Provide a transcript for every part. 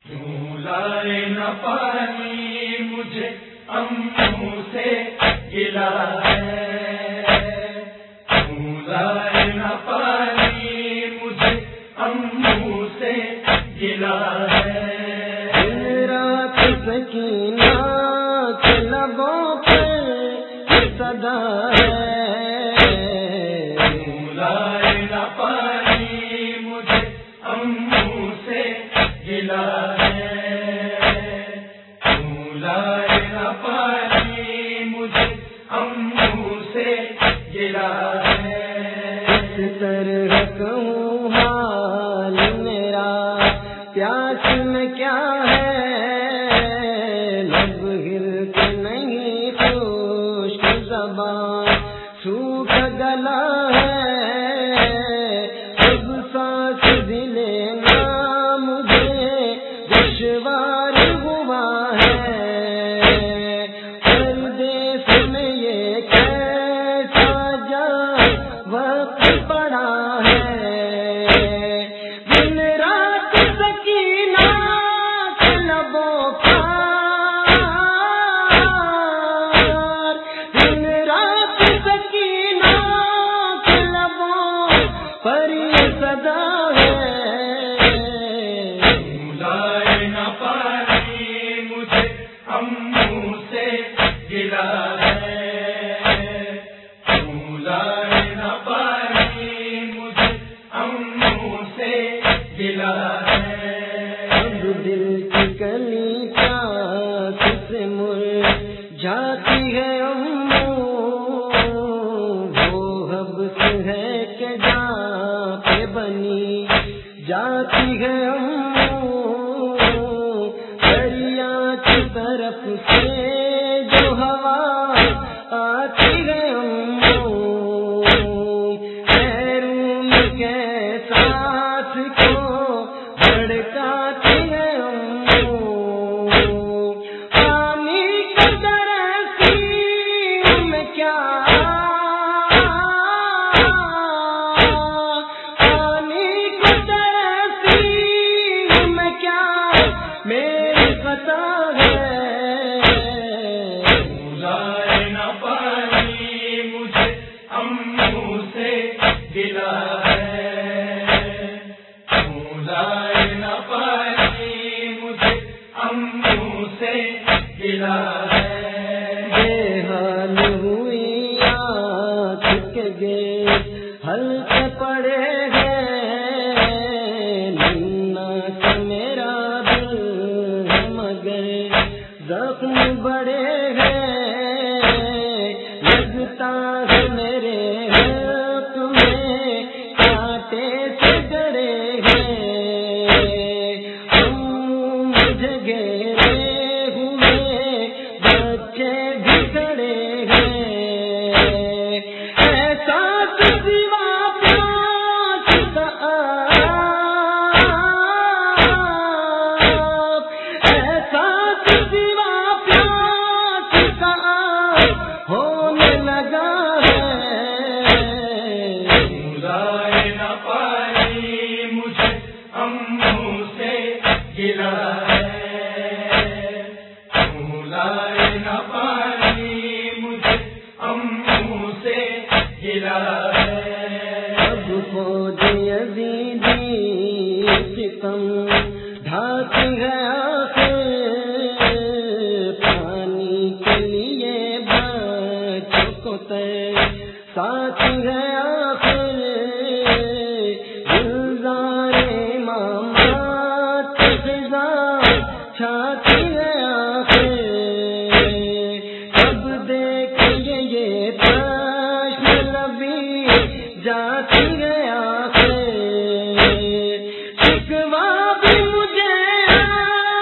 کیوں لائے نہ پانی مجھے امّو سے گلا ہے، کیوں لائے نہ پانی مجھے امّو سے گلا ہے، رات سکینہ کے لبوں پہ صدا ہے، کیوں لائے نہ پانی مجھے امّو سے گلا ہے، کیوں لائے نہ پانی مجھے امّو سے گلا ہے، اس طرح کہوں حال میرا پیاس میں کیا ہے، لب ہلک نہیں خشک زبان سوکھ گلا ہے، اب سانس بھی لینا مجھے دشوار ہوا ہے، پردیس میں یہ کیسا جا وقت پڑا ہے، دن رات سکینہ کے لبوں پر، دن رات سکینہ کے لبوں پر یہ صدا ہے، کیوں لائے نہ پانی مجھے امّو سے گلا ہے، کیوں لائے نہ پانی مجھے امّو سے گلا ہے، اب دل کی کلی پیاس سے مرجھاتی ہے امّو، وہ حبس ہے کہ جہاں پہ بنی جاتی ہے امّو، دریا کی طرف سے جو ہوا آتی ہے امّو، بیرون کے ساتھ کو بھڑکاتی ہے امّو، پانی کو ترسی میں کیا، پانی کو ترسی میں کیا میری خطا ہے، کیوں لائے نہ پانی مجھے امّو سے گلا ہے، کیوں لائے نہ پانی مجھے امّو سے گلا ہے، بے حال ہوئی آنکھ کے گے ہلکے پڑے ہیں، ننا سے میرا دل ہے مگر زخم بڑے ہیں، لگتا ہے میرے حق میں کانٹے سے گڑے ہیں، مجھے گھیرے ہوئے بچے بھی کھڑے ہیں، احساس سوا پیاس کا احساس سوا پیاس کا ہونے لگا ہے، کیوں لائے نہ پانی مجھے امّو سے گلا ہے، کیوں لائے نہ پانی مجھے امّو سے گلا ہے، اب فوج یزیدی ستم ڈھاتی ہے آخر، پانی کے لیے بچوں کو ساتھی ہے آخر، گلزار امامات خزاں چھاتی ہے آخر، کب دیکھیے یہ پرشن لبی جاتی ہے آخر، شکوا بھی مجھے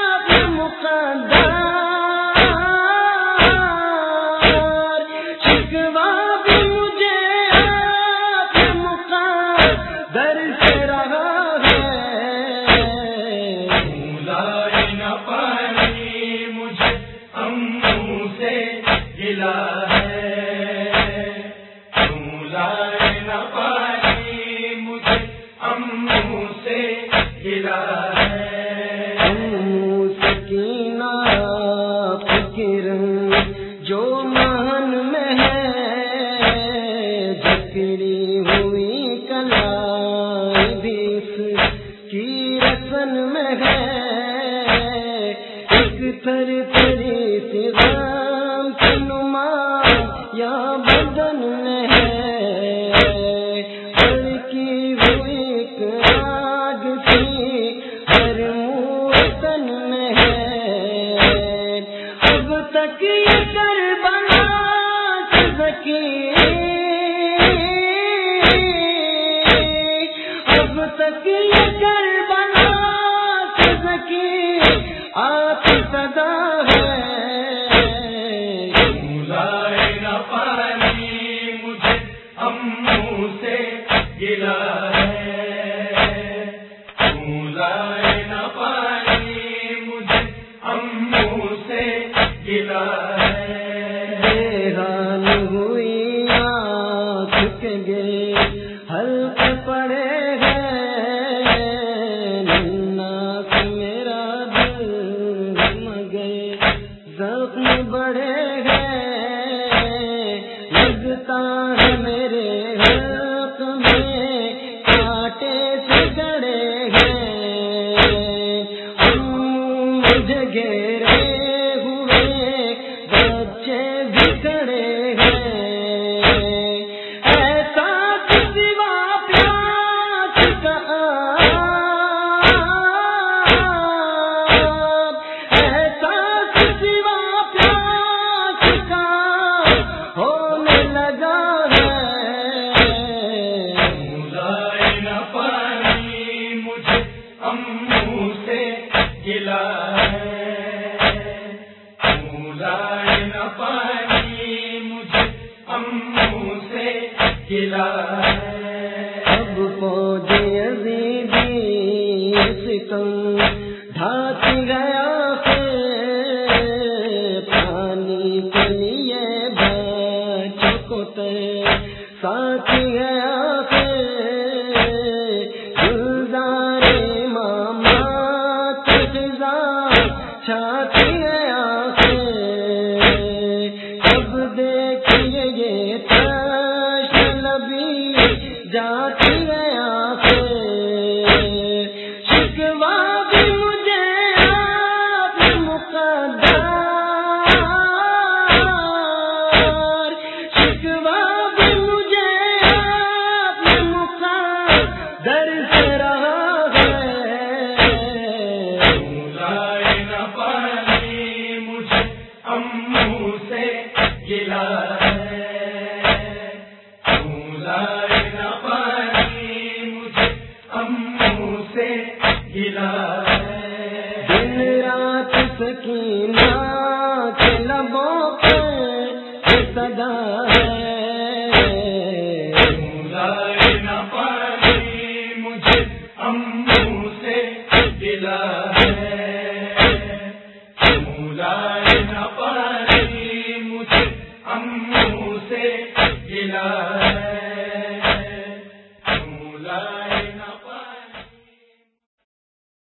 بدن میں ہے، ایک تھر تھری سی غم کی نما یا بدن میں ہے، بڑکی ہوئی ایک آگ سی ہر موتن میں ہے، اب تک یہ کربلا سکی، اب تک یہ کربلا سکی آپ صدا ہے، لائے نہ پانی مجھے اموں سے گلا ہے، لائے نہ پانی مجھے اموں سے گلا ہے، حیران ہوئی آنکھ کے گے حلقے پڑے ہیں، ننا سے میرا دل مگے زخم بڑھے ہیں، لگتا ہے میرے حلق میں کانٹے سے گڑے ہیں، مجھے گھیرے ہوئے بچے بکھڑے ہیں، ایسا سوا پیاس کا ایسا سوا پیاس کا ہونے لگا ہے، لائے نہ پانی مجھے اموں سے گلا ہے، لائے نہ پانی مجھے اموں سے گلا ہے، اب فوج یزیدی ستم ڈھاک گیا ہے، پانی کے لیے بچوں کو ساتھ گیا ہے، گلزار ماما کے خزاں چھات گیا ہے، اب دیکھیے یہ تش لبی جات گیا ہے، شکوا بھی مجھے آپ مقدر، شکوا بھی مجھے آپ مقدر سے رہا ہے، لائے نہ پانی مجھے اموں سے گلا ہے، لائے نہ پانی مجھے اموں سے گلا ہے، دن رات سکینہ کے لبوں پہ صدا ہے، لائے نہ پانی مجھے اموں سے گلا ہے، لائے نہ پانی مجھے اموں سے گلا ہے۔